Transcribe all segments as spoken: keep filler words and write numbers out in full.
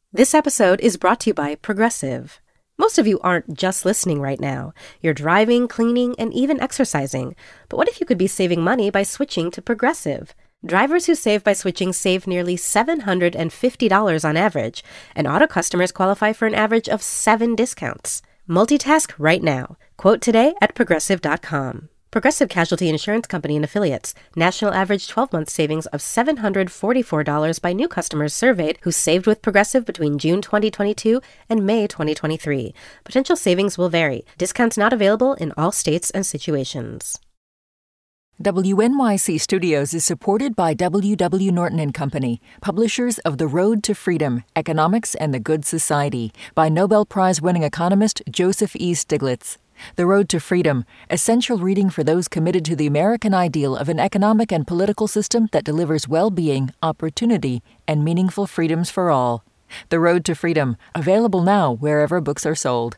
This episode is brought to you by Progressive. Most of you aren't just listening right now. You're driving, cleaning, and even exercising. But what if you could be saving money by switching to Progressive? Drivers who save by switching save nearly seven hundred fifty dollars on average, and auto customers qualify for an average of seven discounts. Multitask right now. Quote today at progressive dot com. Progressive Casualty Insurance Company and Affiliates. National average twelve-month savings of seven hundred forty-four dollars by new customers surveyed who saved with Progressive between June twenty twenty-two and May twenty twenty-three. Potential savings will vary. Discounts not available in all states and situations. W N Y C Studios is supported by W W. Norton and Company, publishers of The Road to Freedom, Economics and the Good Society, by Nobel Prize-winning economist Joseph E. Stiglitz. The Road to Freedom, essential reading for those committed to the American ideal of an economic and political system that delivers well-being, opportunity, and meaningful freedoms for all. The Road to Freedom, available now wherever books are sold.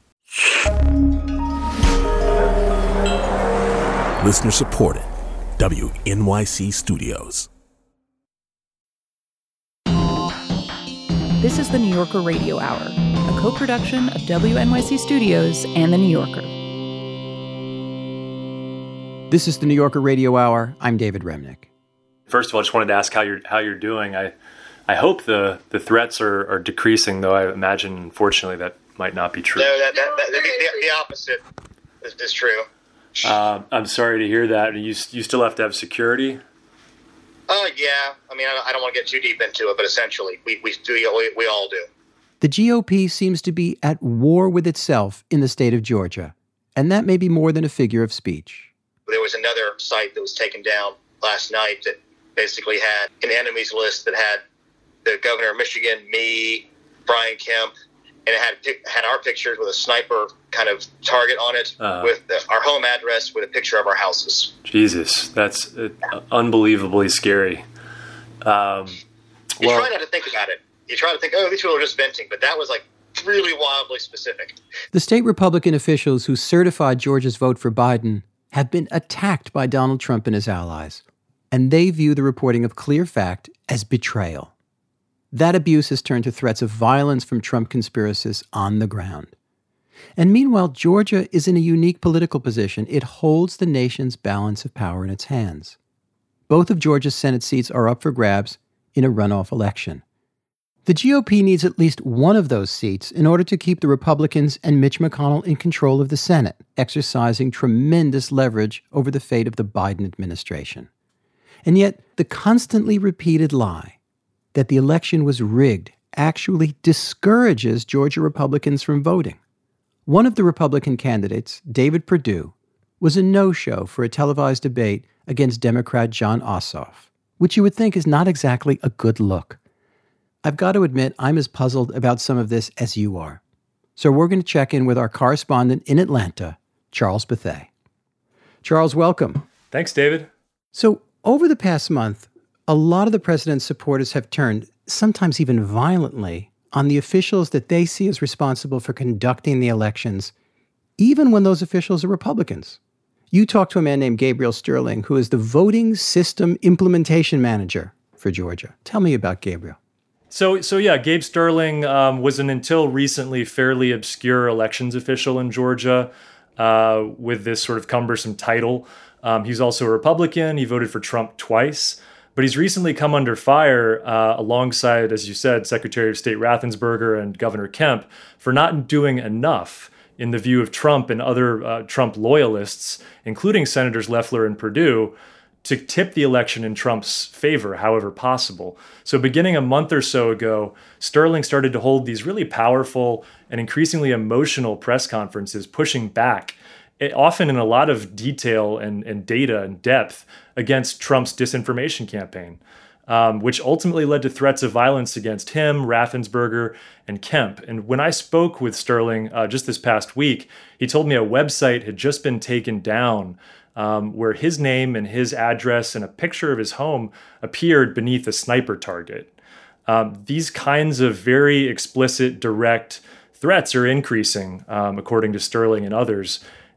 Listener supported. W N Y C Studios. This is the New Yorker Radio Hour, a co-production of W N Y C Studios and The New Yorker. This is the New Yorker Radio Hour. I'm David Remnick. First of all, I just wanted to ask how you're how you're doing. I I hope the, the threats are, are decreasing, though I imagine, unfortunately, that might not be true. No, that, that, that, the, the, the opposite is, is true. Uh, I'm sorry to hear that. You you still have to have security? Uh, yeah. I mean, I, I don't want to get too deep into it, but essentially, we we do we, we all do. The G O P seems to be at war with itself in the state of Georgia, and that may be more than a figure of speech. There was another site that was taken down last night that basically had an enemies list that had the governor of Michigan, me, Brian Kemp, and it had had our pictures with a sniper kind of target on it, uh, with the, our home address with a picture of our houses. Jesus, that's uh, unbelievably scary. Um, you well, try not to think about it. You try to think, oh, these people are just venting, but that was like really wildly specific. The state Republican officials who certified Georgia's vote for Biden have been attacked by Donald Trump and his allies, and they view the reporting of clear fact as betrayal. That abuse has turned to threats of violence from Trump conspiracists on the ground. And meanwhile, Georgia is in a unique political position. It holds the nation's balance of power in its hands. Both of Georgia's Senate seats are up for grabs in a runoff election. The G O P needs at least one of those seats in order to keep the Republicans and Mitch McConnell in control of the Senate, exercising tremendous leverage over the fate of the Biden administration. And yet, the constantly repeated lie that the election was rigged actually discourages Georgia Republicans from voting. One of the Republican candidates, David Perdue, was a no-show for a televised debate against Democrat Jon Ossoff, which you would think is not exactly a good look. I've got to admit, I'm as puzzled about some of this as you are. So we're going to check in with our correspondent in Atlanta, Charles Bethea. Charles, welcome. Thanks, David. So over the past month, a lot of the president's supporters have turned, sometimes even violently, on the officials that they see as responsible for conducting the elections, even when those officials are Republicans. You talked to a man named Gabriel Sterling, who is the voting system implementation manager for Georgia. Tell me about Gabriel. So, so yeah, Gabe Sterling um, was an until recently fairly obscure elections official in Georgia uh, with this sort of cumbersome title. Um, he's also a Republican. He voted for Trump twice, but he's recently come under fire uh, alongside, as you said, Secretary of State Raffensperger and Governor Kemp for not doing enough in the view of Trump and other uh, Trump loyalists, including Senators Loeffler and Perdue, to tip the election in Trump's favor, however possible. So beginning a month or so ago, Sterling started to hold these really powerful and increasingly emotional press conferences, pushing back, often in a lot of detail and, and data and depth, against Trump's disinformation campaign, um, which ultimately led to threats of violence against him, Raffensperger, and Kemp. And when I spoke with Sterling uh, just this past week, he told me a website had just been taken down Um, where his name and his address and a picture of his home appeared beneath a sniper target. Um, these kinds of very explicit, direct threats are increasing, um, according to Sterling and others.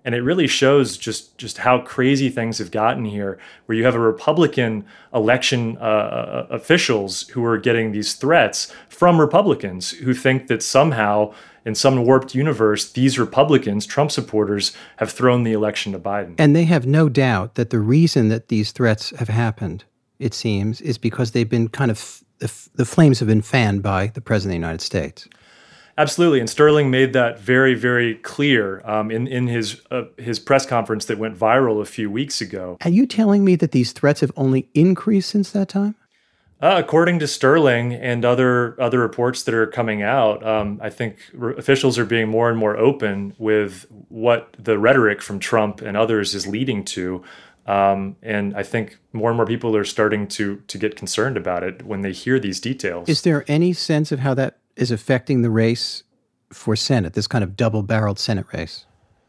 And it really shows just, just how crazy things have gotten here, where you have a Republican election uh, officials who are getting these threats from Republicans who think that somehow, in some warped universe, these Republicans, Trump supporters, have thrown the election to Biden. And they have no doubt that the reason that these threats have happened, it seems, is because they've been kind of, the, the flames have been fanned by the President of the United States. Absolutely, and Sterling made that very, very clear um, in in his uh, his press conference that went viral a few weeks ago. Are you telling me that these threats have only increased since that time? Uh, according to Sterling and other other reports that are coming out, um, I think re- officials are being more and more open with what the rhetoric from Trump and others is leading to. Um, and I think more and more people are starting to to get concerned about it when they hear these details. Is there any sense of how that is affecting the race for Senate, this kind of double-barreled Senate race?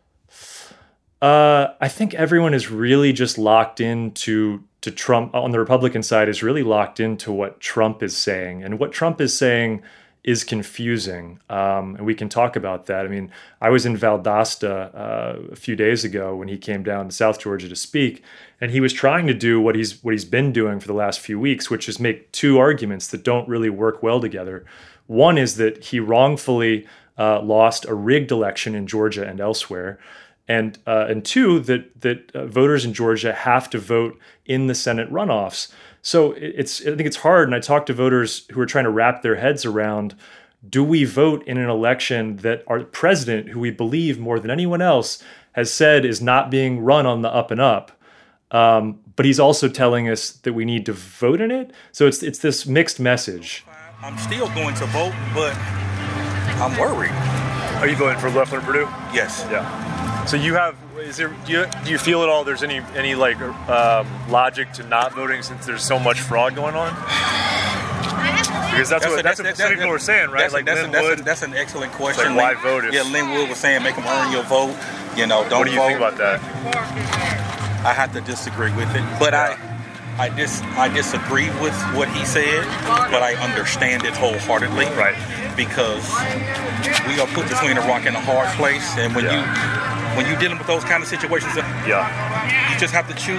Uh, I think everyone is really just locked into to Trump on the Republican side is really locked into what Trump is saying, and what Trump is saying is confusing. Um, and we can talk about that. I mean, I was in Valdosta uh, a few days ago when he came down to South Georgia to speak, and he was trying to do what he's what he's been doing for the last few weeks, which is make two arguments that don't really work well together. One is that he wrongfully uh, lost a rigged election in Georgia and elsewhere. And uh, and two, that that uh, voters in Georgia have to vote in the Senate runoffs. So it's I think it's hard. And I talked to voters who are trying to wrap their heads around, do we vote in an election that our president, who we believe more than anyone else, has said is not being run on the up and up, um, but he's also telling us that we need to vote in it? So it's it's this mixed message. I'm still going to vote, but I'm worried. Are you voting for Loeffler and Perdue? Yes. Yeah. So you have, is there, do you, do you feel at all there's any, any like um, logic to not voting since there's so much fraud going on? Because that's, that's what, a, that's, that's what some people were saying, right? That's, like that's, Lynn that's, Wood. a, that's an excellent question. Like, why vote? If, yeah, Lynn Wood was saying make them earn your vote. You know, don't vote. What do you vote. think about that? I have to disagree with it, but yeah. I... I dis I disagree with what he said, but I understand it wholeheartedly. Right. Because we are put between a rock and a hard place, and when yeah. you when you're dealing with those kind of situations, yeah, you just have to choose.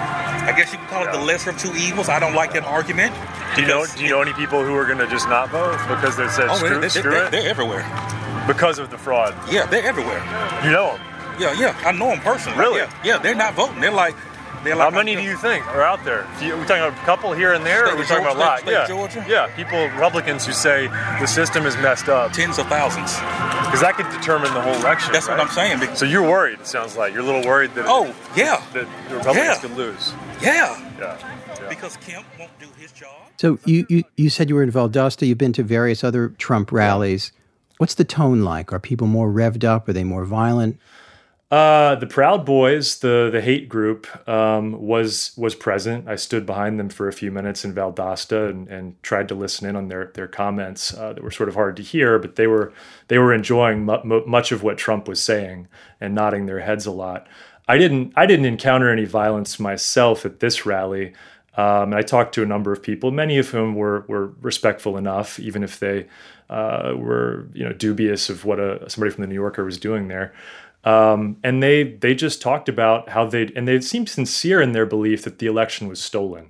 I guess you could call it yeah. the lesser of two evils. I don't like that argument. Do you know Do you know any people who are going to just not vote because they said oh, screw, they're, screw they're, it? They're everywhere because of the fraud. Yeah, they're everywhere. You know them? Yeah, yeah, I know them personally. Really? Yeah, yeah, they're not voting. They're like. Like, How many do you think are out there? Are we talking about a couple here and there, or are we talking about a lot? State yeah, Georgia? yeah. People, Republicans who say the system is messed up. Tens of thousands. Because that could determine the whole election. That's right? what I'm saying. Because so you're worried. It sounds like you're a little worried that. Oh yeah. That the Republicans yeah. could lose. Yeah. yeah. Yeah. Because Kemp won't do his job. So you, you you said you were in Valdosta. You've been to various other Trump rallies. What's the tone like? Are people more revved up? Are they more violent? Uh, the Proud Boys, the the hate group, um, was was present. I stood behind them for a few minutes in Valdosta and, and tried to listen in on their their comments uh, that were sort of hard to hear, but they were they were enjoying mu- much of what Trump was saying and nodding their heads a lot. I didn't I didn't encounter any violence myself at this rally. Um, and I talked to a number of people, many of whom were were respectful enough, even if they uh, were you know dubious of what a somebody from the New Yorker was doing there. Um, and they they just talked about how they and they seemed sincere in their belief that the election was stolen,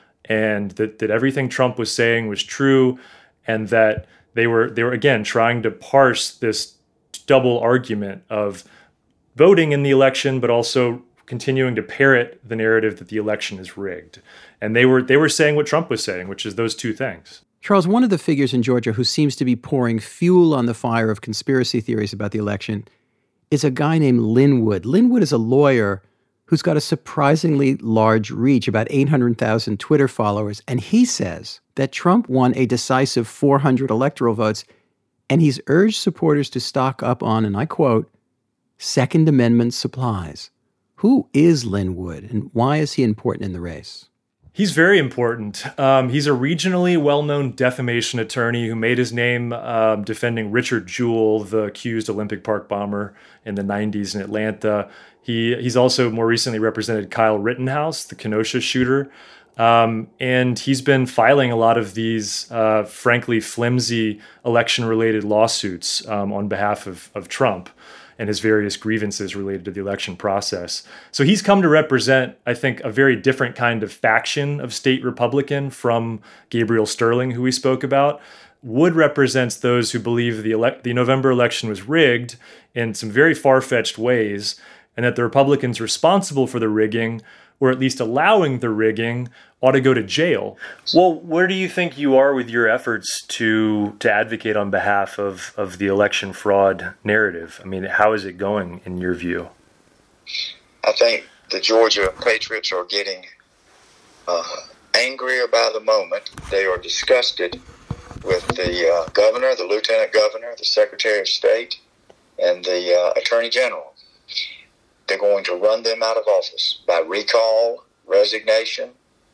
and that that everything Trump was saying was true, and that they were they were again trying to parse this double argument of voting in the election, but also continuing to parrot the narrative that the election is rigged. And they were they were saying what Trump was saying, which is those two things. Charles, one of the figures in Georgia who seems to be pouring fuel on the fire of conspiracy theories about the election is a guy named Lynn Wood. Lynn Wood is a lawyer who's got a surprisingly large reach, about eight hundred thousand Twitter followers. And he says that Trump won a decisive four hundred electoral votes, and he's urged supporters to stock up on, and I quote, Second Amendment supplies. Who is Lynn Wood, and why is he important in the race? He's very important. Um, he's a regionally well-known defamation attorney who made his name um, defending Richard Jewell, the accused Olympic Park bomber in the nineties in Atlanta. He He's also more recently represented Kyle Rittenhouse, the Kenosha shooter. Um, and he's been filing a lot of these, uh, frankly, flimsy election-related lawsuits um, on behalf of, of Trump. and his various grievances related to the election process. So he's come to represent, I think, a very different kind of faction of state Republican from Gabriel Sterling, who we spoke about. Wood represents those who believe the ele- the November election was rigged in some very far-fetched ways, and that the Republicans responsible for the rigging, or at least allowing the rigging, ought to go to jail. Well, where do you think you are with your efforts to to advocate on behalf of, of the election fraud narrative? I mean, how is it going in your view? I think the Georgia patriots are getting uh, angrier by the moment. They are disgusted with the uh, governor, the lieutenant governor, the secretary of state, and the uh, attorney general. They're going to run them out of office by recall, resignation.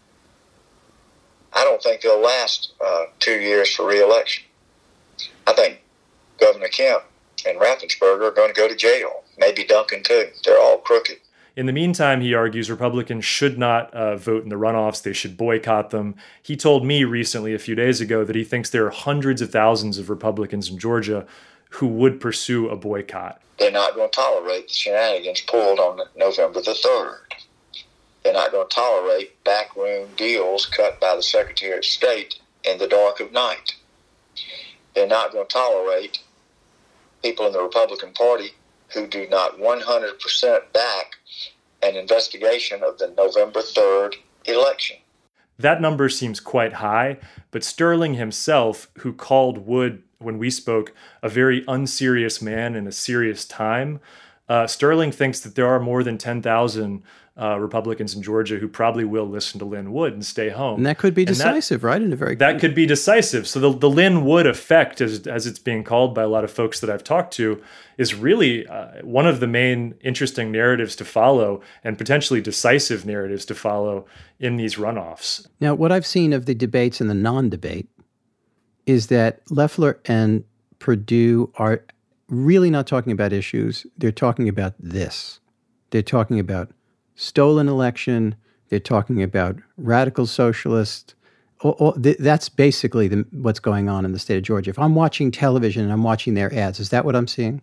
I don't think they'll last uh, two years for re-election. I think Governor Kemp and Raffensperger are going to go to jail. Maybe Duncan too. They're all crooked. In the meantime, he argues Republicans should not uh, vote in the runoffs. They should boycott them. He told me recently, a few days ago, that he thinks there are hundreds of thousands of Republicans in Georgia who would pursue a boycott. They're not going to tolerate the shenanigans pulled on November the third. They're not going to tolerate backroom deals cut by the Secretary of State in the dark of night. They're not going to tolerate people in the Republican Party who do not one hundred percent back an investigation of the November third election. That number seems quite high, but Sterling himself, who called Wood, when we spoke, a very unserious man in a serious time, uh, Sterling thinks that there are more than ten thousand uh, Republicans in Georgia who probably will listen to Lin Wood and stay home. And that could be and decisive, that, right? In a very that could be decisive. So the, the Lin Wood effect, as, as it's being called by a lot of folks that I've talked to, is really uh, one of the main interesting narratives to follow, and potentially decisive narratives to follow in these runoffs. Now, what I've seen of the debates and the non-debate is that Loeffler and Perdue are really not talking about issues. They're talking about this. They're talking about stolen election. They're talking about radical socialists. All, all, th- that's basically the, what's going on in the state of Georgia. If I'm watching television and I'm watching their ads, is that what I'm seeing?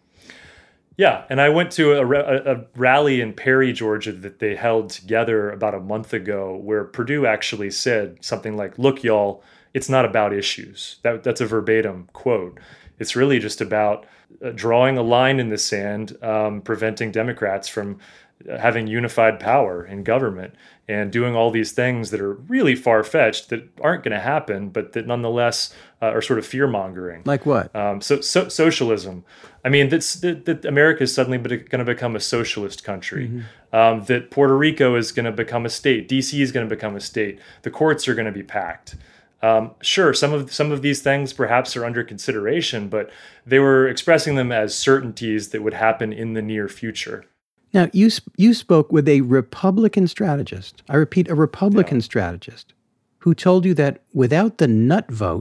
Yeah, and I went to a, a, a rally in Perry, Georgia that they held together about a month ago where Perdue actually said something like, look, y'all, it's not about issues. That, that's a verbatim quote. It's really just about uh, drawing a line in the sand, um, preventing Democrats from having unified power in government and doing all these things that are really far-fetched that aren't going to happen, but that nonetheless uh, are sort of fear-mongering. Like what? Um, so, so socialism. I mean, that's, that, that America is suddenly going to become a socialist country. Mm-hmm. Um, that Puerto Rico is going to become a state. D C is going to become a state. The courts are going to be packed. Um, sure, some of some of these things perhaps are under consideration, but they were expressing them as certainties that would happen in the near future. Now, you you spoke with a Republican strategist, I repeat, a Republican yeah. strategist, who told you that without the nut vote,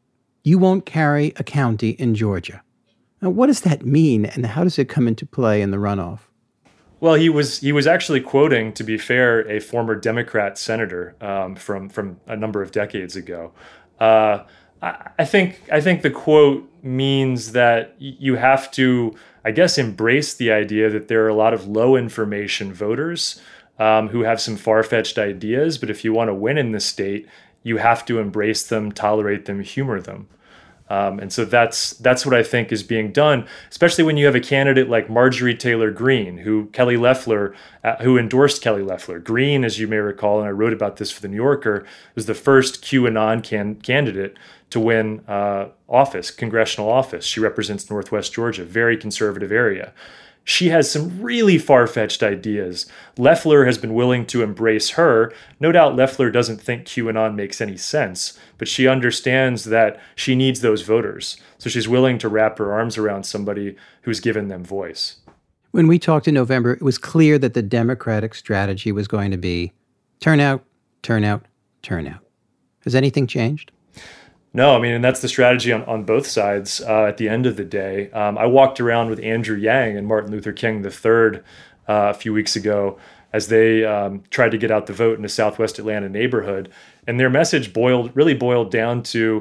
you won't carry a county in Georgia. Now, what does that mean, and how does it come into play in the runoff? Well, he was he was actually quoting, to be fair, a former Democrat senator um, from from a number of decades ago. Uh, I, I think I think the quote means that you have to, I guess, embrace the idea that there are a lot of low information voters um, who have some far-fetched ideas, but if you want to win in the state, you have to embrace them, tolerate them, humor them. Um, and so that's that's what I think is being done, especially when you have a candidate like Marjorie Taylor Greene, who Kelly Loeffler, uh, who endorsed Kelly Loeffler. Greene, as you may recall, and I wrote about this for The New Yorker, was the first QAnon can- candidate to win uh, office, congressional office. She represents Northwest Georgia, very conservative area. She has some really far-fetched ideas. Loeffler has been willing to embrace her. No doubt Loeffler doesn't think QAnon makes any sense, but she understands that she needs those voters. So she's willing to wrap her arms around somebody who's given them voice. When we talked in November, it was clear that the Democratic strategy was going to be turnout, turnout, turnout. Has anything changed? No, I mean, and that's the strategy on, on both sides uh, at the end of the day. Um, I walked around with Andrew Yang and Martin Luther King the third uh, a few weeks ago as they um, tried to get out the vote in a Southwest Atlanta neighborhood. And their message boiled really boiled down to,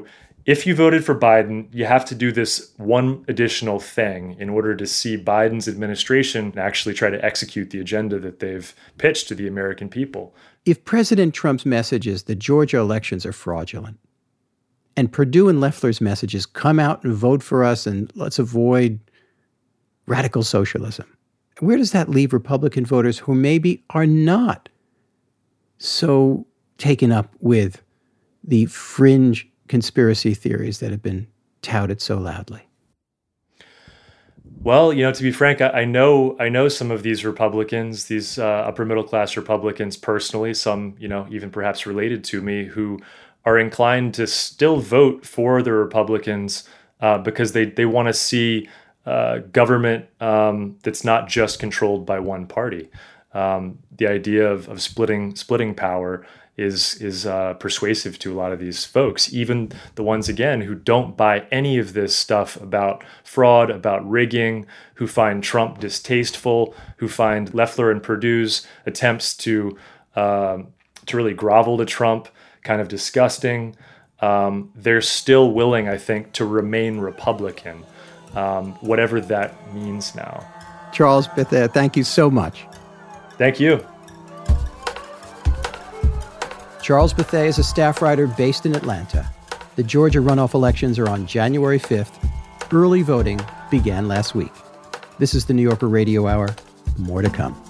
if you voted for Biden, you have to do this one additional thing in order to see Biden's administration actually try to execute the agenda that they've pitched to the American people. If President Trump's message is the Georgia elections are fraudulent, and Perdue and Loeffler's message is come out and vote for us and let's avoid radical socialism, where does that leave Republican voters who maybe are not so taken up with the fringe conspiracy theories that have been touted so loudly? Well, you know, to be frank, I, I know I know some of these Republicans, these uh, upper middle class Republicans personally, some, you know, even perhaps related to me, who are inclined to still vote for the Republicans uh, because they, they want to see uh, government um, that's not just controlled by one party. Um, the idea of, of splitting splitting power is is uh, persuasive to a lot of these folks, even the ones, again, who don't buy any of this stuff about fraud, about rigging, who find Trump distasteful, who find Loeffler and Perdue's attempts to uh, to really grovel to Trump kind of disgusting. Um, they're still willing, I think, to remain Republican, um, whatever that means now. Charles Bethea, thank you so much. Thank you. Charles Bethea is a staff writer based in Atlanta. The Georgia runoff elections are on January fifth. Early voting began last week. This is the New Yorker Radio Hour. More to come.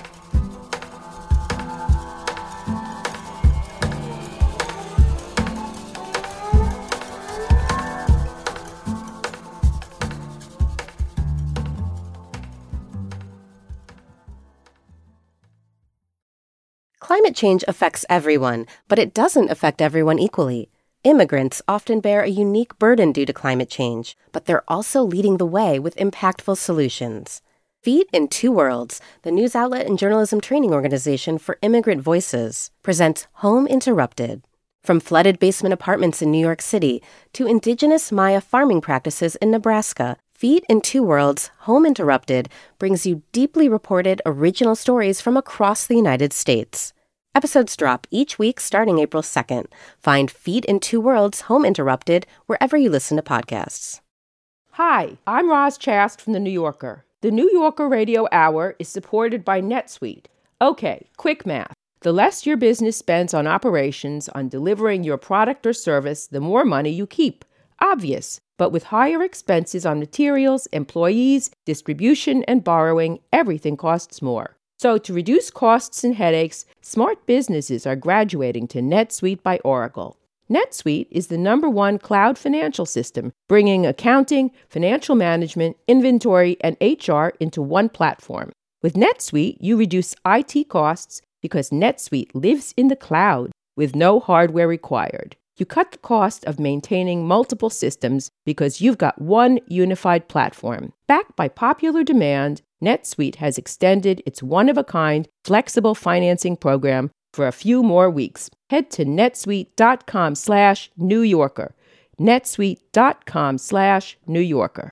Climate change affects everyone, but it doesn't affect everyone equally. Immigrants often bear a unique burden due to climate change, but they're also leading the way with impactful solutions. Feet in Two Worlds, the news outlet and journalism training organization for immigrant voices, presents Home Interrupted. From flooded basement apartments in New York City to indigenous Maya farming practices in Nebraska, Feet in Two Worlds, Home Interrupted brings you deeply reported original stories from across the United States. Episodes drop each week starting April second. Find Feet in Two Worlds, Home Interrupted wherever you listen to podcasts. Hi, I'm Roz Chast from The New Yorker. The New Yorker Radio Hour is supported by NetSuite. Okay, quick math. The less your business spends on operations, on delivering your product or service, the more money you keep. Obvious. But with higher expenses on materials, employees, distribution, and borrowing, everything costs more. So to reduce costs and headaches, smart businesses are graduating to NetSuite by Oracle. NetSuite is the number one cloud financial system, bringing accounting, financial management, inventory, and H R into one platform. With NetSuite, you reduce I T costs because NetSuite lives in the cloud with no hardware required. You cut the cost of maintaining multiple systems because you've got one unified platform. Backed by popular demand, NetSuite has extended its one-of-a-kind flexible financing program for a few more weeks. Head to netsuite.com slash New Yorker. netsuite.com slash New Yorker.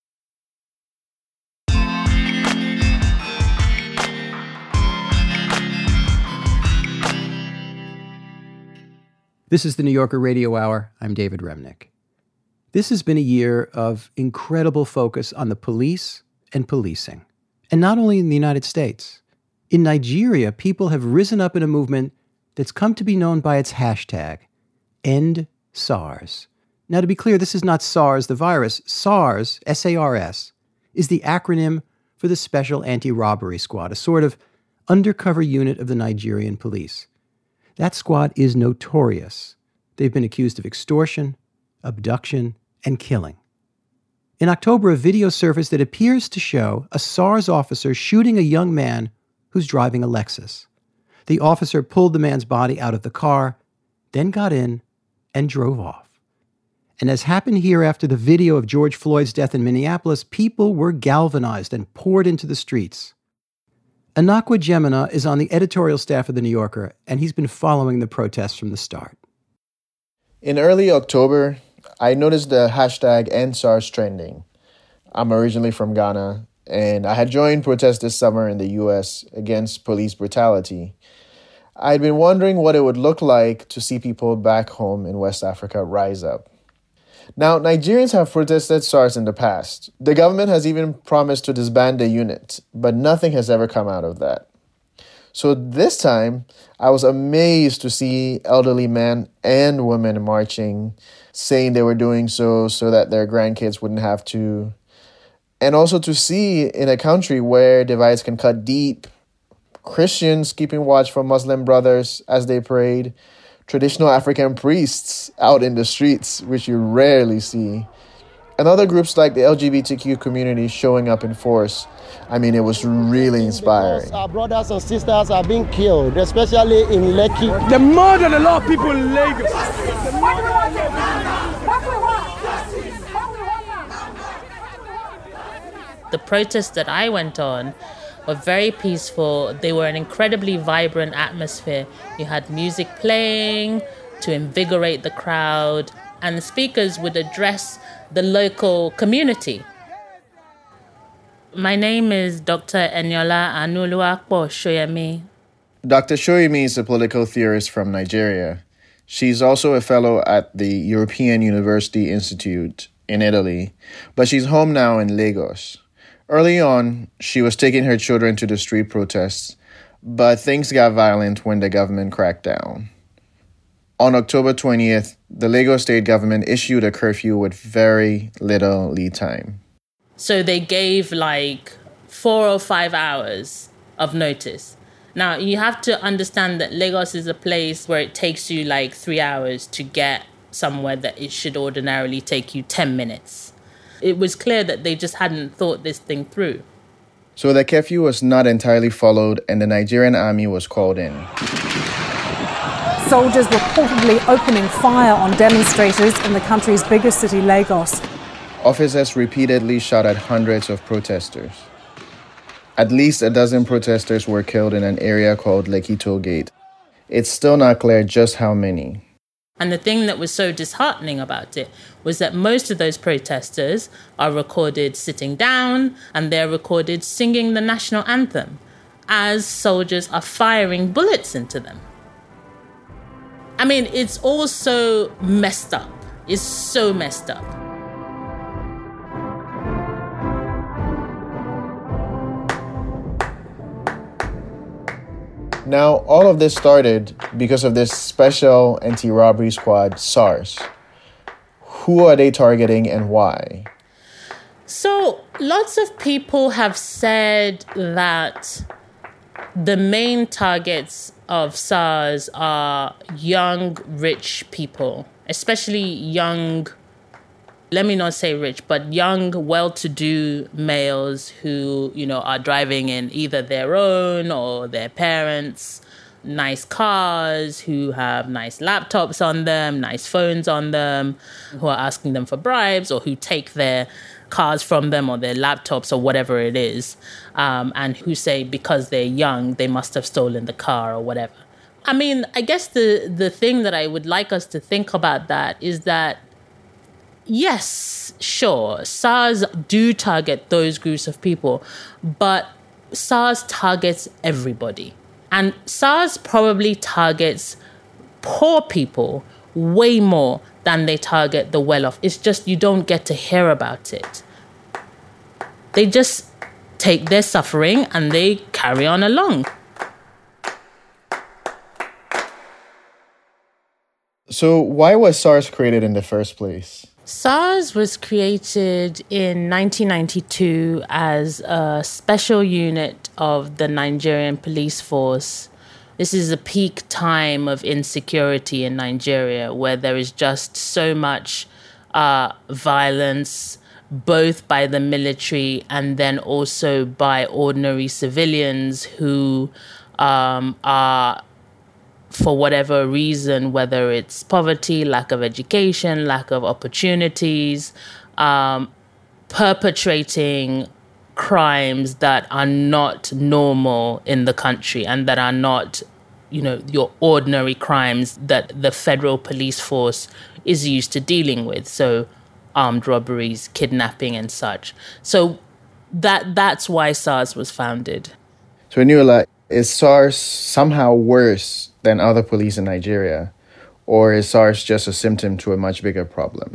This is the New Yorker Radio Hour. I'm David Remnick. This has been a year of incredible focus on the police and policing. And not only in the United States. In Nigeria, people have risen up in a movement that's come to be known by its hashtag, End SARS. Now, to be clear, this is not SARS, the virus. SARS, S A R S, is the acronym for the Special Anti-Robbery Squad, a sort of undercover unit of the Nigerian police. That squad is notorious. They've been accused of extortion, abduction, and killing. In October, a video surfaced that appears to show a SARS officer shooting a young man who's driving a Lexus. The officer pulled the man's body out of the car, then got in and drove off. And as happened here after the video of George Floyd's death in Minneapolis, people were galvanized and poured into the streets. Anakwa Jemina is on the editorial staff of The New Yorker, and he's been following the protests from the start. In early October, I noticed the hashtag End SARS trending. I'm originally from Ghana, and I had joined protests this summer in the U S against police brutality. I'd been wondering what it would look like to see people back home in West Africa rise up. Now, Nigerians have protested SARS in the past. The government has even promised to disband the unit, but nothing has ever come out of that. So this time, I was amazed to see elderly men and women marching, saying they were doing so so that their grandkids wouldn't have to. And also to see in a country where divides can cut deep, Christians keeping watch for Muslim brothers as they prayed, traditional African priests out in the streets, which you rarely see, and other groups like the L G B T Q community showing up in force. I mean, it was really inspiring. Because our brothers and sisters are being killed, especially in Lekki. The more than a lot of people in Lagos. The protests that I went on were very peaceful. They were an incredibly vibrant atmosphere. You had music playing to invigorate the crowd, and the speakers would address the local community. My name is Doctor Eniola Anuluakpo Shoyemi. Doctor Shoyemi is a political theorist from Nigeria. She's also a fellow at the European University Institute in Italy, but she's home now in Lagos. Early on, she was taking her children to the street protests, but things got violent when the government cracked down. On October twentieth, the Lagos state government issued a curfew with very little lead time. So they gave like four or five hours of notice. Now, you have to understand that Lagos is a place where it takes you like three hours to get somewhere that it should ordinarily take you ten minutes. It was clear that they just hadn't thought this thing through. So the curfew was not entirely followed and the Nigerian army was called in. Soldiers were reportedly opening fire on demonstrators in the country's biggest city, Lagos. Officers repeatedly shot at hundreds of protesters. At least a dozen protesters were killed in an area called Lekki Toll Gate. It's still not clear just how many. And the thing that was so disheartening about it was that most of those protesters are recorded sitting down and they're recorded singing the national anthem as soldiers are firing bullets into them. I mean, it's all so messed up. It's so messed up. Now, all of this started because of this special anti-robbery squad, SARS. Who are they targeting and why? So, lots of people have said that the main targets of SARS are young, rich people, especially young, let me not say rich, but young, well-to-do males who, you know, are driving in either their own or their parents' nice cars, who have nice laptops on them, nice phones on them, who are asking them for bribes or who take their cars from them or their laptops or whatever it is, um, and who say because they're young, they must have stolen the car or whatever. I mean, I guess the, the thing that I would like us to think about that is that yes, sure, SARS do target those groups of people, but SARS targets everybody. And SARS probably targets poor people way more than they target the well-off. It's just you don't get to hear about it. They just take their suffering and they carry on along. So why was SARS created in the first place? SARS was created in nineteen ninety-two as a special unit of the Nigerian police force. This is a peak time of insecurity in Nigeria where there is just so much uh, violence, both by the military and then also by ordinary civilians who um, are, for whatever reason, whether it's poverty, lack of education, lack of opportunities, um, perpetrating crimes that are not normal in the country and that are not, you know, your ordinary crimes that the federal police force is used to dealing with. So armed robberies, kidnapping and such. So that that's why SARS was founded. So Eniola, is SARS somehow worse than other police in Nigeria? Or is SARS just a symptom to a much bigger problem?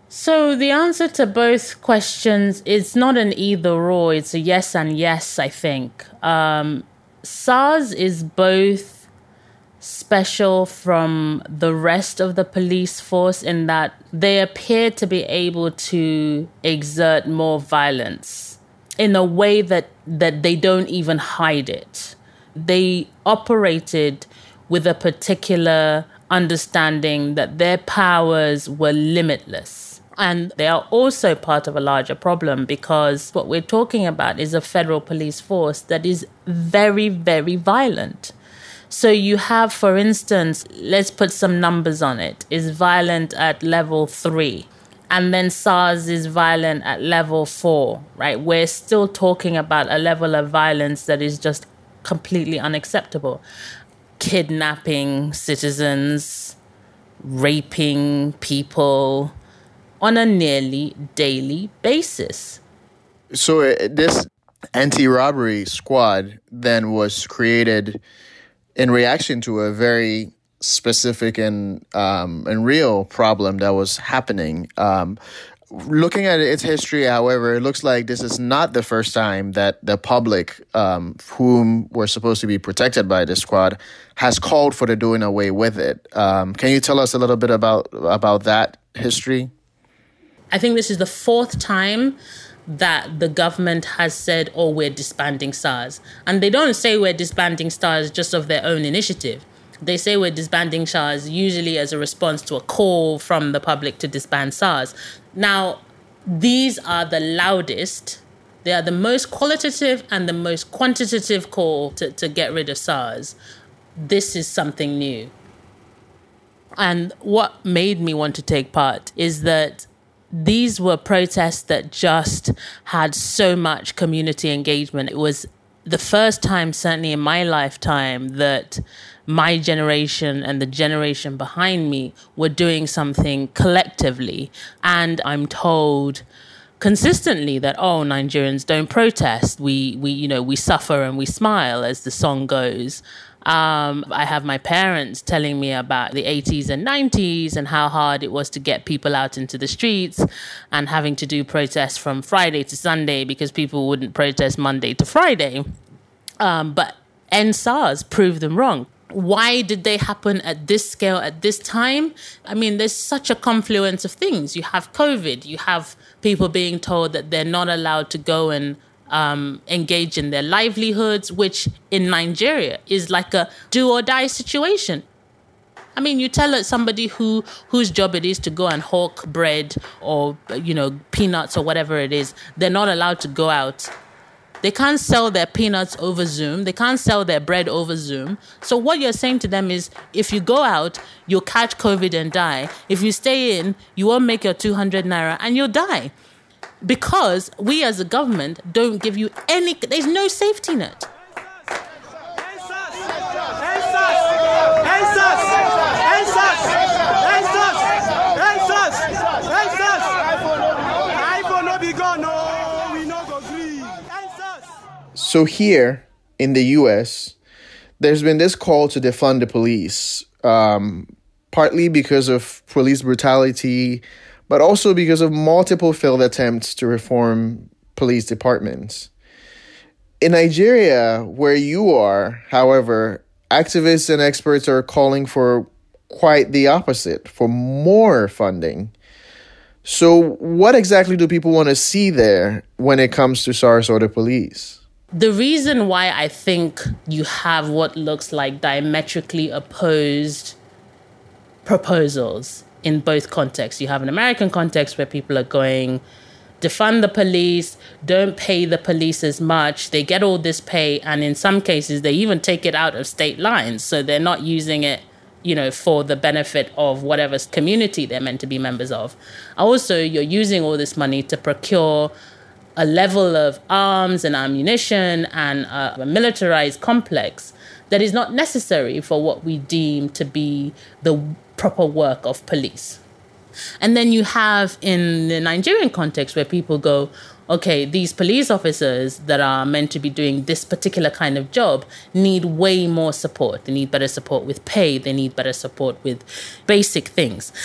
So the answer to both questions is not an either or, it's a yes and yes, I think. Um, SARS is both special from the rest of the police force in that they appear to be able to exert more violence in a way that, that they don't even hide it. They operated with a particular understanding that their powers were limitless. And they are also part of a larger problem because what we're talking about is a federal police force that is very, very violent. So you have, for instance, let's put some numbers on it, is violent at level three. And then SARS is violent at level four, right? We're still talking about a level of violence that is just completely unacceptable. Kidnapping citizens, raping people on a nearly daily basis. So uh, this anti-robbery squad then was created in reaction to a very specific and um, and real problem that was happening. Um, looking at its history, however, it looks like this is not the first time that the public, um, whom were supposed to be protected by this squad, has called for the doing away with it. Um, can you tell us a little bit about about that history? I think this is the fourth time that the government has said, oh, we're disbanding SARS. And they don't say we're disbanding SARS just of their own initiative. They say we're disbanding SARS usually as a response to a call from the public to disband SARS. Now, these are the loudest, they are the most qualitative and the most quantitative call to, to get rid of SARS. This is something new. And what made me want to take part is that these were protests that just had so much community engagement. It was the first time, certainly in my lifetime, that my generation and the generation behind me were doing something collectively. And I'm told consistently that, oh, Nigerians don't protest. We, we, you know, we suffer and we smile, as the song goes. Um, I have my parents telling me about the eighties and nineties and how hard it was to get people out into the streets and having to do protests from Friday to Sunday because people wouldn't protest Monday to Friday. Um, but N SARS proved them wrong. Why did they happen at this scale at this time? I mean, there's such a confluence of things. You have COVID. You have people being told that they're not allowed to go and Um, engage in their livelihoods, which in Nigeria is like a do or die situation. I mean, you tell somebody who whose job it is to go and hawk bread or, you know, peanuts or whatever it is, they're not allowed to go out. They can't sell their peanuts over Zoom. They can't sell their bread over Zoom. So what you're saying to them is, if you go out, you'll catch COVID and die. If you stay in, you won't make your two hundred naira and you'll die. Because we as a government don't give you any, there's no safety net. So here in the U S, there's been this call to defund the police, um, partly because of police brutality, but also because of multiple failed attempts to reform police departments. In Nigeria, where you are, however, activists and experts are calling for quite the opposite, for more funding. So what exactly do people want to see there when it comes to SARS or the police? The reason why I think you have what looks like diametrically opposed proposals in both contexts. You have an American context where people are going, defund the police, don't pay the police as much. They get all this pay, and in some cases, they even take it out of state lines. So they're not using it, you know, for the benefit of whatever community they're meant to be members of. Also, you're using all this money to procure a level of arms and ammunition and a, a militarized complex that is not necessary for what we deem to be the proper work of police. And then you have in the Nigerian context where people go, okay, these police officers that are meant to be doing this particular kind of job need way more support. They need better support with pay. They need better support with basic things.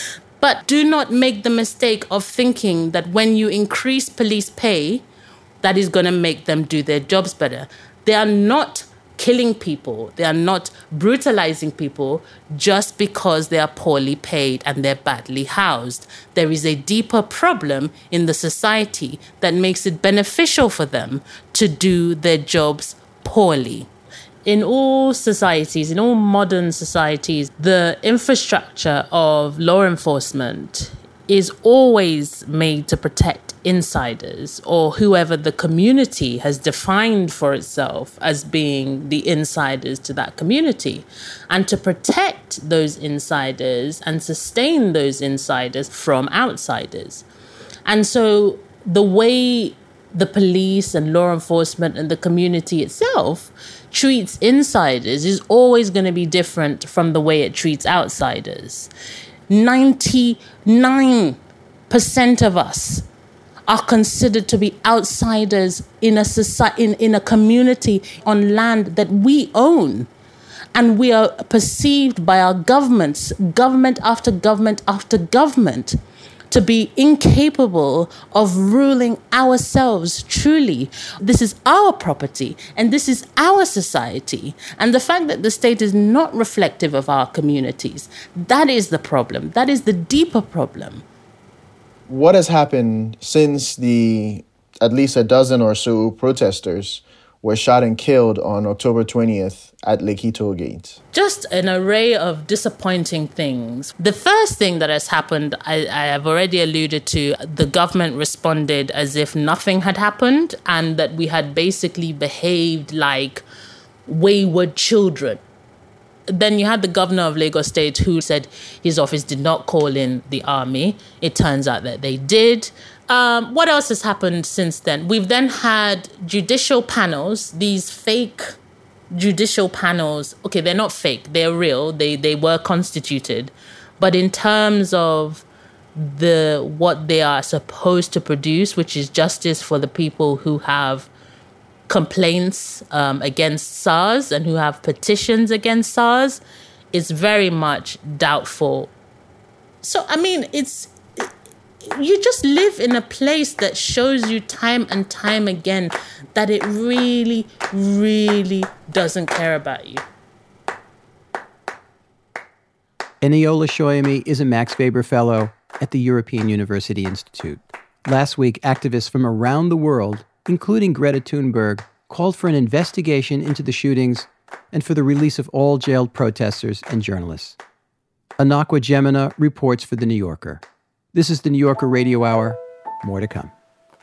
But do not make the mistake of thinking that when you increase police pay, that is going to make them do their jobs better. They are not killing people. They are not brutalizing people just because they are poorly paid and they're badly housed. There is a deeper problem in the society that makes it beneficial for them to do their jobs poorly. In all societies, in all modern societies, the infrastructure of law enforcement is always made to protect insiders or whoever the community has defined for itself as being the insiders to that community, and to protect those insiders and sustain those insiders from outsiders. And so the way the police and law enforcement and the community itself treats insiders is always going to be different from the way it treats outsiders. ninety-nine percent of us are considered to be outsiders in a society, in, in a community on land that we own. And we are perceived by our governments, government after government after government, to be incapable of ruling ourselves truly. This is our property and this is our society. And the fact that the state is not reflective of our communities, that is the problem. That is the deeper problem. What has happened since the at least a dozen or so protesters were shot and killed on October twentieth at Lekki Toll Gate? Just an array of disappointing things. The first thing that has happened, I, I have already alluded to. The government responded as if nothing had happened and that we had basically behaved like wayward children. Then you had the governor of Lagos State who said his office did not call in the army. It turns out that they did. Um, what else has happened since then? We've then had judicial panels, these fake judicial panels. Okay, they're not fake, they're real. They they were constituted. But in terms of the what they are supposed to produce, which is justice for the people who have complaints um, against SARS and who have petitions against SARS, is very much doubtful. So, I mean, it's you just live in a place that shows you time and time again that it really, really doesn't care about you. Eniola Shoyemi is a Max Weber Fellow at the European University Institute. Last week, activists from around the world, including Greta Thunberg, called for an investigation into the shootings and for the release of all jailed protesters and journalists. Anakwa Gemina reports for The New Yorker. This is The New Yorker Radio Hour. More to come.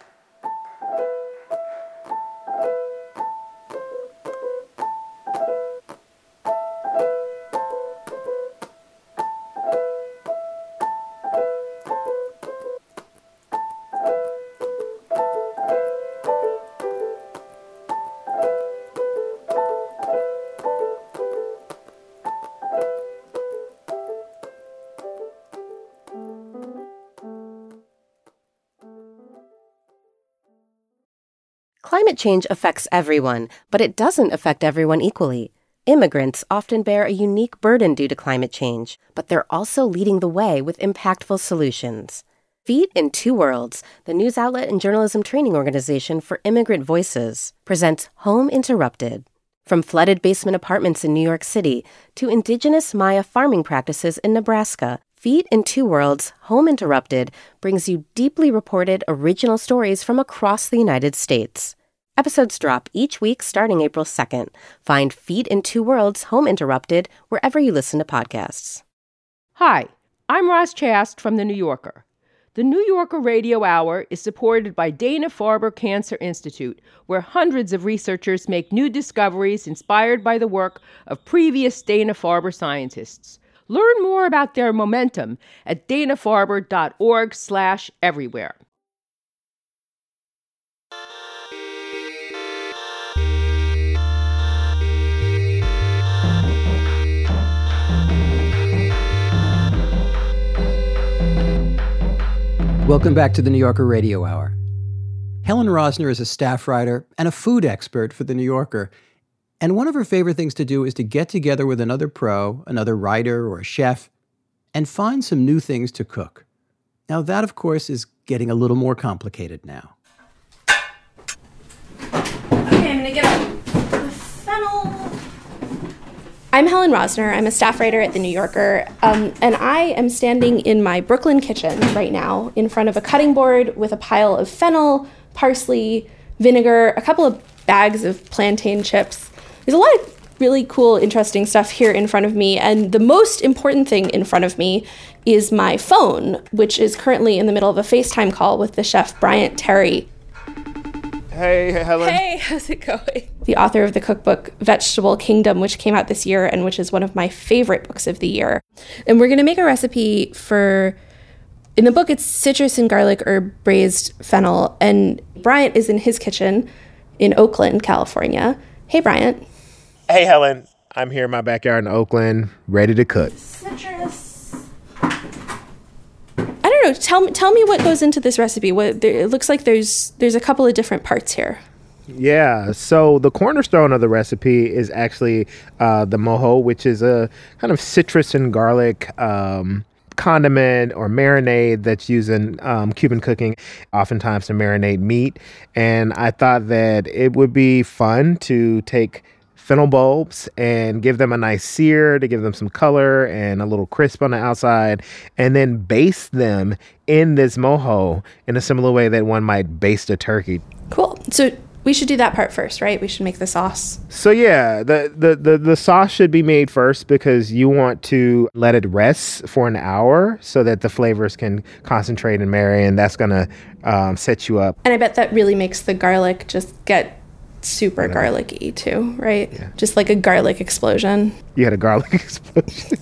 Climate change affects everyone, but it doesn't affect everyone equally. Immigrants often bear a unique burden due to climate change, but they're also leading the way with impactful solutions. Feet in Two Worlds, the news outlet and journalism training organization for immigrant voices, presents Home Interrupted. From flooded basement apartments in New York City to indigenous Maya farming practices in Nebraska, Feet in Two Worlds, Home Interrupted brings you deeply reported original stories from across the United States. Episodes drop each week starting April second. Find Feet in Two Worlds, Home Interrupted wherever you listen to podcasts. Hi, I'm Roz Chast from The New Yorker. The New Yorker Radio Hour is supported by Dana-Farber Cancer Institute, where hundreds of researchers make new discoveries inspired by the work of previous Dana-Farber scientists. Learn more about their momentum at dana-farber.org slash everywhere. Welcome back to the New Yorker Radio Hour. Helen Rosner is a staff writer and a food expert for The New Yorker. And one of her favorite things to do is to get together with another pro, another writer or a chef, and find some new things to cook. Now that, of course, is getting a little more complicated now. Okay, I'm going to get out the fennel. I'm Helen Rosner. I'm a staff writer at The New Yorker, um, and I am standing in my Brooklyn kitchen right now in front of a cutting board with a pile of fennel, parsley, vinegar, a couple of bags of plantain chips. There's a lot of really cool, interesting stuff here in front of me, and the most important thing in front of me is my phone, which is currently in the middle of a FaceTime call with the chef Bryant Terry. Hey, Helen. Hey, how's it going? The author of the cookbook Vegetable Kingdom, which came out this year and which is one of my favorite books of the year. And we're going to make a recipe for, in the book, it's citrus and garlic herb braised fennel. And Bryant is in his kitchen in Oakland, California. Hey, Bryant. Hey, Helen. I'm here in my backyard in Oakland, ready to cook. Citrus. I don't know. Tell me, tell me what goes into this recipe. What there, it looks like there's there's a couple of different parts here. Yeah. So the cornerstone of the recipe is actually uh, the mojo, which is a kind of citrus and garlic um, condiment or marinade that's used in um, Cuban cooking, oftentimes to marinate meat. And I thought that it would be fun to take fennel bulbs and give them a nice sear to give them some color and a little crisp on the outside, and then baste them in this mojo in a similar way that one might baste a turkey. Cool. So we should do that part first, right? We should make the sauce. So yeah, the, the, the, the sauce should be made first because you want to let it rest for an hour so that the flavors can concentrate and marry, and that's going to um, set you up. And I bet that really makes the garlic just get super yeah. garlicky too, right? Yeah. Just like a garlic explosion. You had a garlic explosion.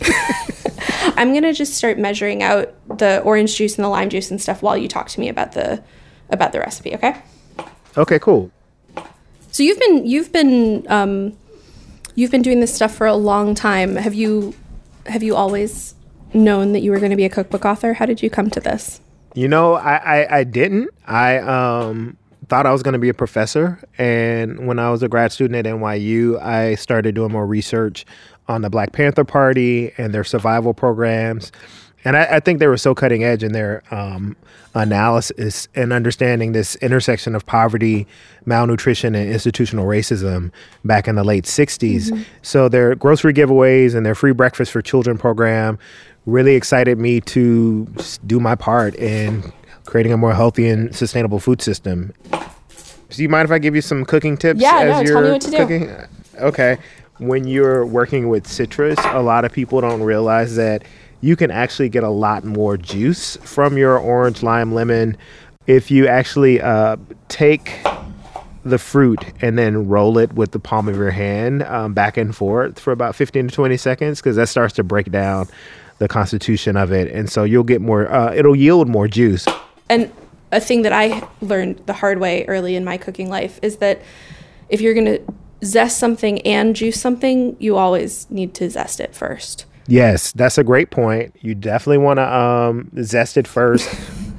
I'm going to just start measuring out the orange juice and the lime juice and stuff while you talk to me about the about the recipe, okay? Okay, cool. So you've been you've been um, you've been doing this stuff for a long time. Have you have you always known that you were going to be a cookbook author? How did you come to this? You know, I I, I didn't. I um thought I was going to be a professor, and when I was a grad student at N Y U, I started doing more research on the Black Panther Party and their survival programs. And I, I think they were so cutting edge in their um, analysis and understanding this intersection of poverty, malnutrition, and institutional racism back in the late sixties. Mm-hmm. So their grocery giveaways and their free breakfast for children program really excited me to do my part in creating a more healthy and sustainable food system. Do you mind if I give you some cooking tips? Yeah, as no, you're tell me what to cooking? do. Okay. When you're working with citrus, a lot of people don't realize that you can actually get a lot more juice from your orange, lime, lemon if you actually uh, take the fruit and then roll it with the palm of your hand um, back and forth for about fifteen to twenty seconds, because that starts to break down the constitution of it. And so you'll get more, uh, it'll yield more juice. And a thing that I learned the hard way early in my cooking life is that if you're going to zest something and juice something, you always need to zest it first. Yes, that's a great point. You definitely want to um, zest it first.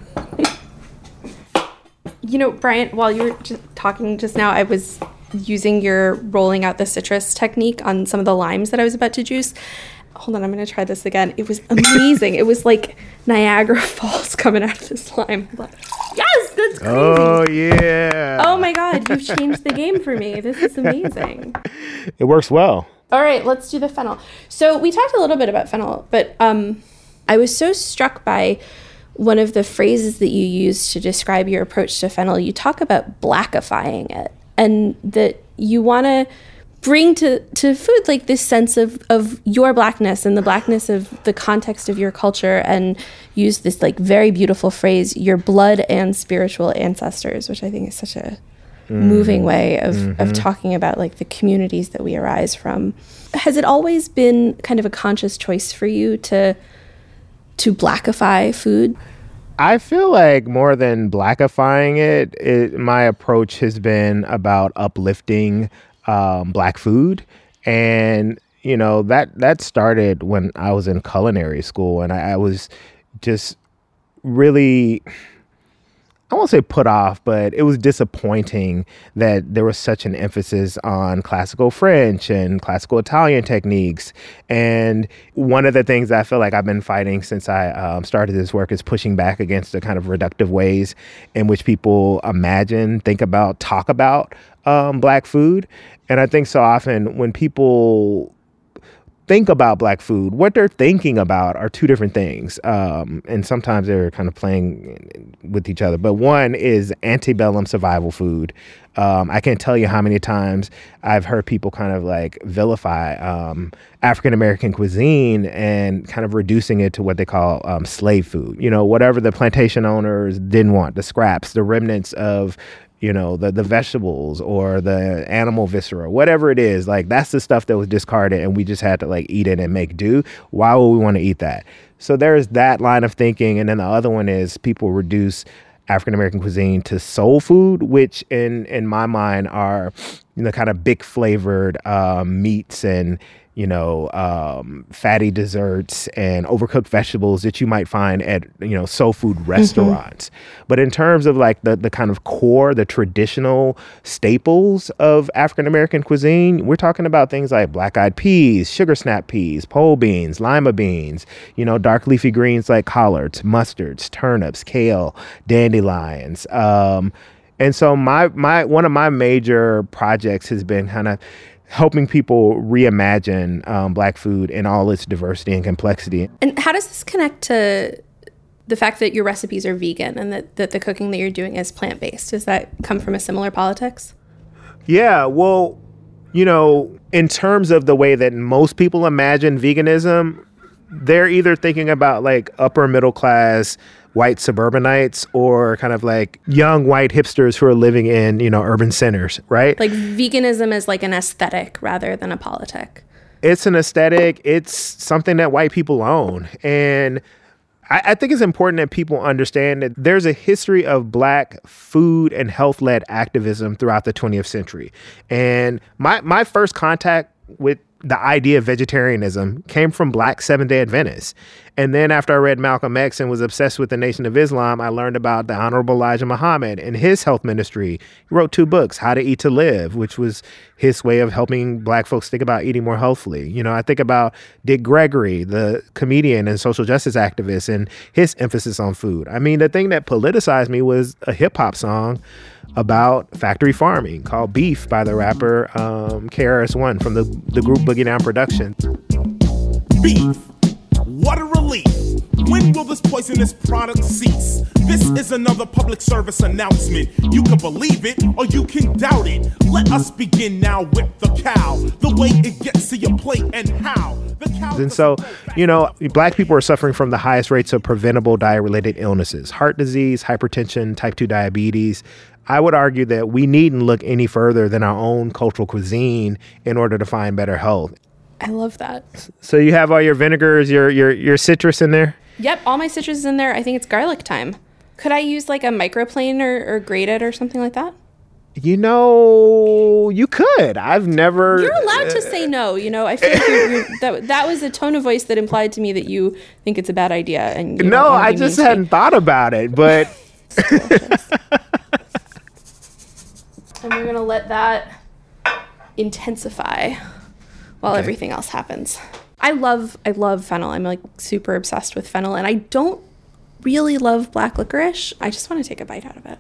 You know, Bryant, while you were just talking just now, I was using your rolling out the citrus technique on some of the limes that I was about to juice. Hold on, I'm going to try this again. It was amazing. It was like Niagara Falls coming out of this lime. Yes, that's crazy. Oh, yeah. Oh, my God. You've changed the game for me. This is amazing. It works well. All right, let's do the fennel. So we talked a little bit about fennel, but um, I was so struck by one of the phrases that you used to describe your approach to fennel. You talk about blackifying it, and that you want to bring to, to food like this sense of, of your blackness and the blackness of the context of your culture, and use this like very beautiful phrase, your blood and spiritual ancestors, which I think is such a mm-hmm. moving way of, mm-hmm. of talking about like the communities that we arise from. Has it always been kind of a conscious choice for you to to blackify food? I feel like more than blackifying it, it my approach has been about uplifting Um, Black food. And, you know, that that started when I was in culinary school, and I, I was just really I won't say put off, but it was disappointing that there was such an emphasis on classical French and classical Italian techniques. And one of the things I feel like I've been fighting since I um, started this work is pushing back against the kind of reductive ways in which people imagine, think about, talk about um, Black food. And I think so often when people think about Black food, what they're thinking about are two different things. Um, and sometimes they're kind of playing with each other. But one is antebellum survival food. Um, I can't tell you how many times I've heard people kind of like vilify um, African-American cuisine and kind of reducing it to what they call um, slave food. You know, whatever the plantation owners didn't want, the scraps, the remnants of you know, the, the vegetables or the animal viscera, whatever it is, like that's the stuff that was discarded and we just had to like eat it and make do. Why would we want to eat that? So there's that line of thinking. And then the other one is people reduce African-American cuisine to soul food, which in, in my mind are, you know, kind of big flavored um, meats and, you know, um, fatty desserts and overcooked vegetables that you might find at, you know, soul food restaurants. Mm-hmm. But in terms of like the, the kind of core, the traditional staples of African-American cuisine, we're talking about things like black-eyed peas, sugar snap peas, pole beans, lima beans, you know, dark leafy greens like collards, mustards, turnips, kale, dandelions. Um, and so my, my, one of my major projects has been kind of helping people reimagine um, Black food in all its diversity and complexity. And how does this connect to the fact that your recipes are vegan and that, that the cooking that you're doing is plant-based? Does that come from a similar politics? Yeah, well, you know, in terms of the way that most people imagine veganism, they're either thinking about like upper middle class white suburbanites or kind of like young white hipsters who are living in, you know, urban centers, right? Like veganism is like an aesthetic rather than a politic. It's an aesthetic. It's something that white people own. And I, I think it's important that people understand that there's a history of Black food and health-led activism throughout the twentieth century. And my, my first contact with the idea of vegetarianism came from Black Seventh-day Adventists. And then after I read Malcolm X and was obsessed with the Nation of Islam, I learned about the Honorable Elijah Muhammad and his health ministry. He wrote two books, How to Eat to Live, which was his way of helping Black folks think about eating more healthfully. You know, I think about Dick Gregory, the comedian and social justice activist, and his emphasis on food. I mean, the thing that politicized me was a hip hop song about factory farming called Beef by the rapper um, K R S One from the, the group Boogie Down Productions. Beef, what a relief. When will this poisonous product cease? This is another public service announcement. You can believe it or you can doubt it. Let us begin now with the cow. The way it gets to your plate and how. The cow and so, you know, Black people are suffering from the highest rates of preventable diet-related illnesses, heart disease, hypertension, type two diabetes. I would argue that we needn't look any further than our own cultural cuisine in order to find better health. I love that. So you have all your vinegars, your your your citrus in there? Yep, all my citrus is in there. I think it's garlic time. Could I use like a microplane or, or grate it or something like that? You know, you could. I've never... You're allowed uh, to say no. You know, I feel like you're, you're, that, that was a tone of voice that implied to me that you think it's a bad idea. And you No, I just hadn't thought about it, but... And we're going to let that intensify while okay. everything else happens. I love I love fennel. I'm like super obsessed with fennel, and I don't really love black licorice. I just want to take a bite out of it.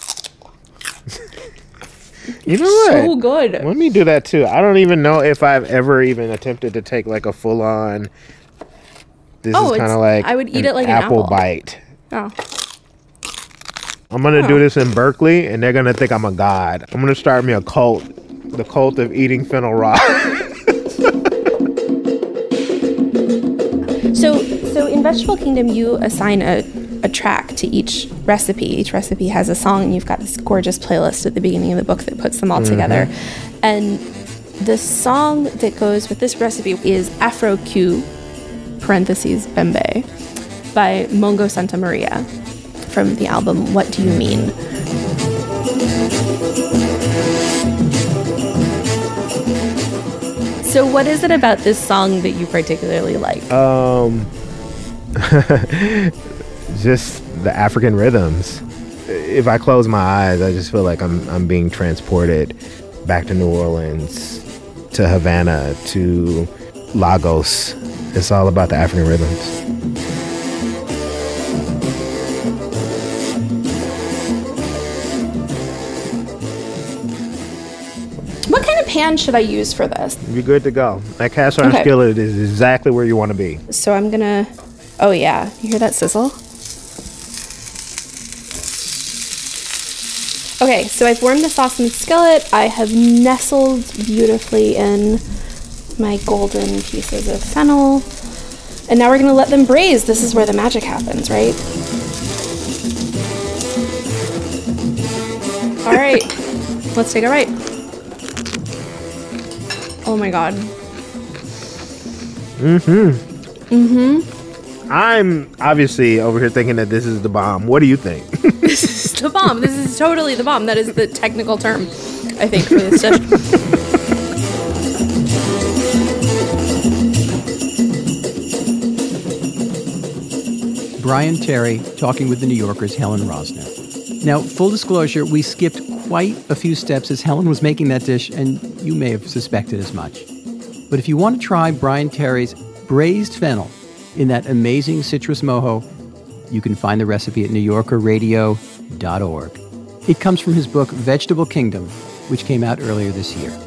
You know what? So good. Let me do that too. I don't even know if I've ever even attempted to take like a full on. This oh, is kind of like I would eat it like apple, an apple bite. Oh. I'm gonna oh. do this in Berkeley, and they're gonna think I'm a god. I'm gonna start me a cult, the cult of eating fennel raw. So, so in Vegetable Kingdom, you assign a, a track to each recipe. Each recipe has a song, and you've got this gorgeous playlist at the beginning of the book that puts them all mm-hmm. together. And the song that goes with this recipe is Afro Q, parentheses, Bembe, by Mongo Santa Maria, from the album What Do You Mean? So what is it about this song that you particularly like? Um, just the African rhythms. if I close my eyes, I just feel like I'm I'm being transported back to New Orleans, to Havana, to Lagos. It's all about the African rhythms. What kind of pan should I use for this? You're good to go. That cast iron Okay. skillet is exactly where you want to be. So I'm gonna, oh yeah, you hear that sizzle? Okay, so I've warmed the sauce in the skillet. I have nestled beautifully in my golden pieces of fennel. And now we're gonna let them braise. This is where the magic happens, right? All right, let's take a bite. Oh my God. Mm-hmm. Mm-hmm. I'm obviously over here thinking that this is the bomb. What do you think? This is the bomb. This is totally the bomb. That is the technical term, I think, for this dish. Brian Terry talking with the New Yorker's Helen Rosner. Now, full disclosure, we skipped quite a few steps as Helen was making that dish, and you may have suspected as much. But if you want to try Brian Terry's braised fennel in that amazing citrus mojo, you can find the recipe at new yorker radio dot org. It comes from his book, Vegetable Kingdom, which came out earlier this year.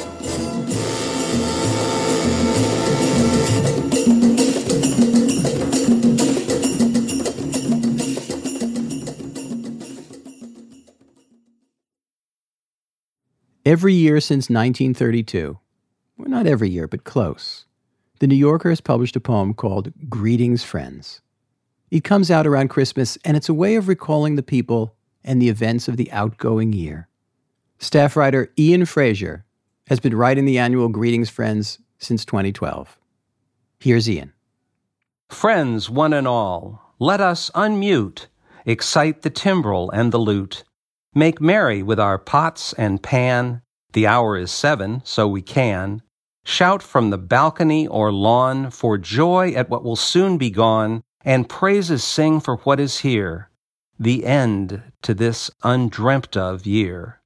Every year since nineteen thirty-two, well, not every year, but close, the New Yorker has published a poem called Greetings, Friends. It comes out around Christmas, and it's a way of recalling the people and the events of the outgoing year. Staff writer Ian Frazier has been writing the annual Greetings, Friends since twenty twelve. Here's Ian. Friends, one and all, let us unmute, excite the timbrel and the lute. Make merry with our pots and pan. The hour is seven, so we can. Shout from the balcony or lawn for joy at what will soon be gone, and praises sing for what is here, the end to this undreamt of year.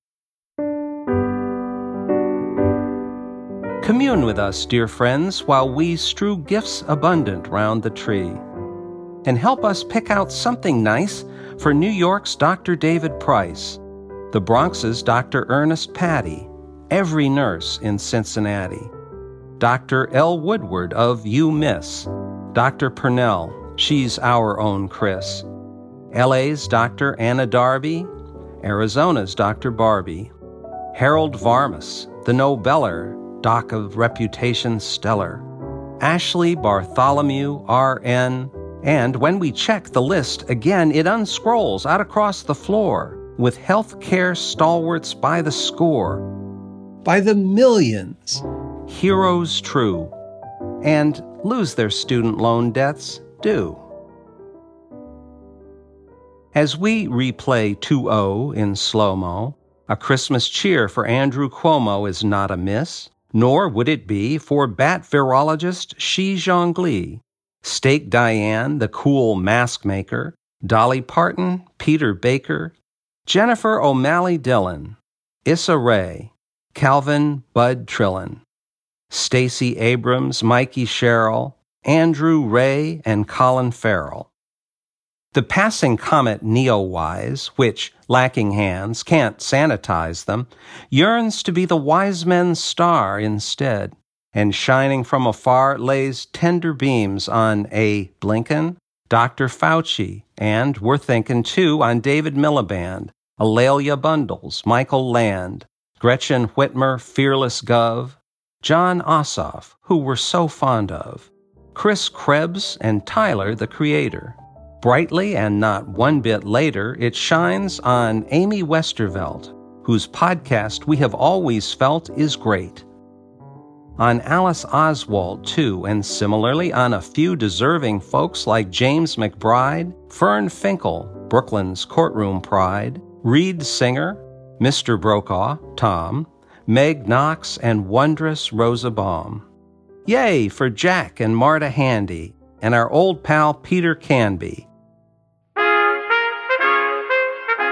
Commune with us, dear friends, while we strew gifts abundant round the tree. And help us pick out something nice for New York's Doctor David Price, the Bronx's Doctor Ernest Patty, every nurse in Cincinnati, Doctor L. Woodward of U Miss, Doctor Purnell, she's our own Chris, L A's Doctor Anna Darby, Arizona's Doctor Barbie, Harold Varmus, the Nobeller, Doc of reputation stellar, Ashley Bartholomew, R N, and when we check the list again, it unscrolls out across the floor with healthcare stalwarts by the score. By the millions. Heroes true, and lose their student loan debts due. As we replay two oh in slow-mo, a Christmas cheer for Andrew Cuomo is not amiss, nor would it be for bat virologist Xi Zhongli, Steak Diane, the cool mask maker, Dolly Parton, Peter Baker, Jennifer O'Malley Dillon, Issa Rae, Calvin Bud Trillin, Stacey Abrams, Mikey Sherrill, Andrew Ray, and Colin Farrell. The passing comet Neowise, which, lacking hands, can't sanitize them, yearns to be the wise men's star instead, and shining from afar lays tender beams on A. Blinken, Doctor Fauci, and we're thinking too on David Miliband, Alalia Bundles, Michael Land, Gretchen Whitmer, Fearless Gov, John Ossoff, who we're so fond of, Chris Krebs, and Tyler, the Creator. Brightly and not one bit later, it shines on Amy Westervelt, whose podcast we have always felt is great. On Alice Oswald, too, and similarly on a few deserving folks like James McBride, Fern Finkel, Brooklyn's courtroom pride, Reed Singer, Mister Brokaw, Tom, Meg Knox, and wondrous Rosa Baum. Yay for Jack and Marta Handy, and our old pal Peter Canby.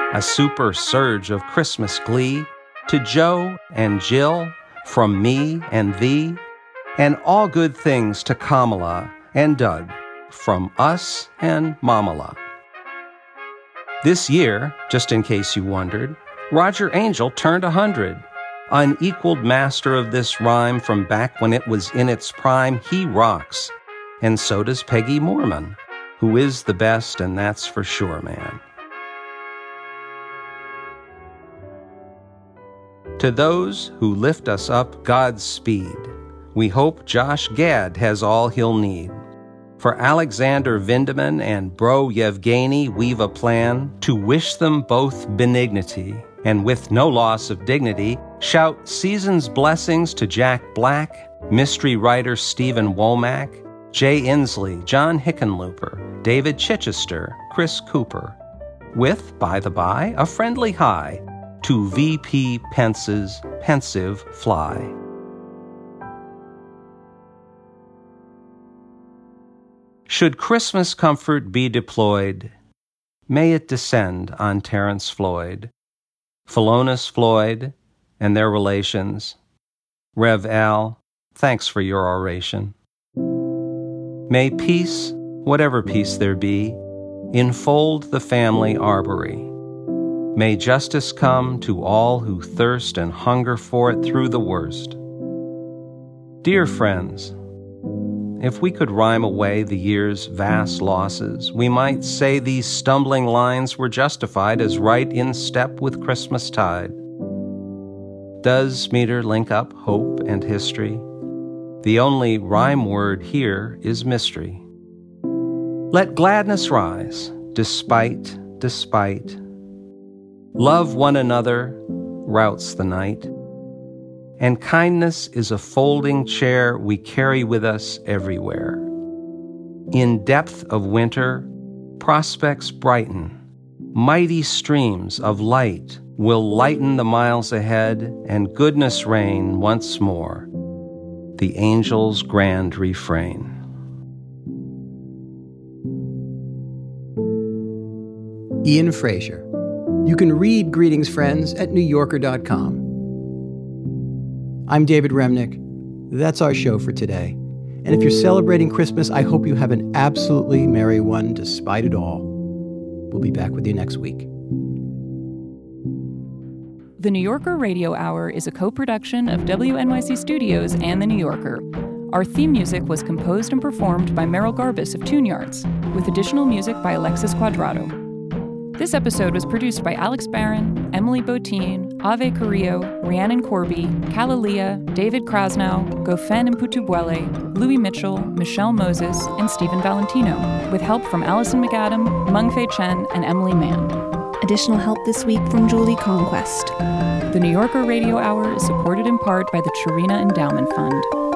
a super surge of Christmas glee, to Joe and Jill, from me and thee, and all good things to Kamala and Doug, from us and Mamala. This year, just in case you wondered, Roger Angel turned a hundred. Unequaled master of this rhyme from back when it was in its prime, he rocks. And so does Peggy Moorman, who is the best, and that's for sure, man. To those who lift us up Godspeed, we hope Josh Gad has all he'll need. For Alexander Vindeman and Bro Yevgeny, we've a plan to wish them both benignity, and with no loss of dignity, shout season's blessings to Jack Black, mystery writer Stephen Womack, Jay Inslee, John Hickenlooper, David Chichester, Chris Cooper, with, by the by, a friendly hi to V P Pence's pensive fly. Should Christmas comfort be deployed, may it descend on Terrence Floyd, Philonis Floyd, and their relations. Rev Al, thanks for your oration. May peace, whatever peace there be, enfold the family arbory. May justice come to all who thirst and hunger for it through the worst. Dear friends, if we could rhyme away the year's vast losses, we might say these stumbling lines were justified as right in step with Christmastide. Does meter link up hope and history? The only rhyme word here is mystery. Let gladness rise, despite, despite. Love one another routs the night. And kindness is a folding chair we carry with us everywhere. In depth of winter, prospects brighten. Mighty streams of light will lighten the miles ahead, and goodness reign once more. The angel's grand refrain. Ian Fraser. You can read Greetings, Friends at new yorker dot com. I'm David Remnick. That's our show for today. And if you're celebrating Christmas, I hope you have an absolutely merry one despite it all. We'll be back with you next week. The New Yorker Radio Hour is a co-production of W N Y C Studios and The New Yorker. Our theme music was composed and performed by Merrill Garbus of Tune Yards, with additional music by Alexis Quadrado. This episode was produced by Alex Barron, Emily Botine, Ave Carrillo, Rhiannon Corby, Kalalia, David Krasnow, Gofen Mputubwele, Louis Mitchell, Michelle Moses, and Stephen Valentino, with help from Allison McAdam, Mengfei Chen, and Emily Mann. Additional help this week from Julie Conquest. The New Yorker Radio Hour is supported in part by the Chirina Endowment Fund.